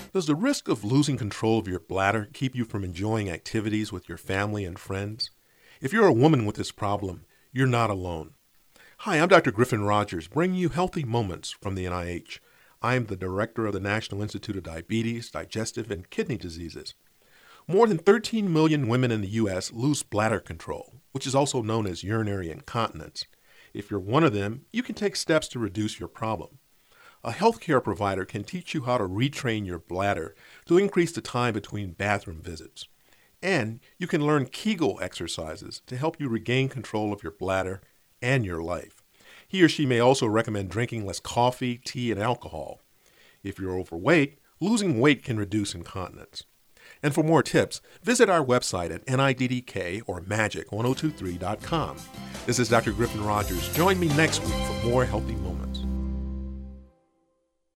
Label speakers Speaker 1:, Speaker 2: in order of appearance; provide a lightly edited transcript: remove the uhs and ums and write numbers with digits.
Speaker 1: Does the risk of losing control of your bladder keep you from enjoying activities with your family and friends? If you're a woman with this problem, you're not alone. Hi, I'm Dr. Griffin Rogers, bringing you Healthy Moments from the NIH. I am the director of the National Institute of Diabetes, Digestive, and Kidney Diseases. More than 13 million women in the U.S. lose bladder control, which is also known as urinary incontinence. If you're one of them, you can take steps to reduce your problem. A healthcare provider can teach you how to retrain your bladder to increase the time between bathroom visits. And you can learn Kegel exercises to help you regain control of your bladder and your life. He or she may also recommend drinking less coffee, tea, and alcohol. If you're overweight, losing weight can reduce incontinence. And for more tips, visit our website at NIDDK or magic1023.com. This is Dr. Griffin Rogers. Join me next week for more Healthy Moments.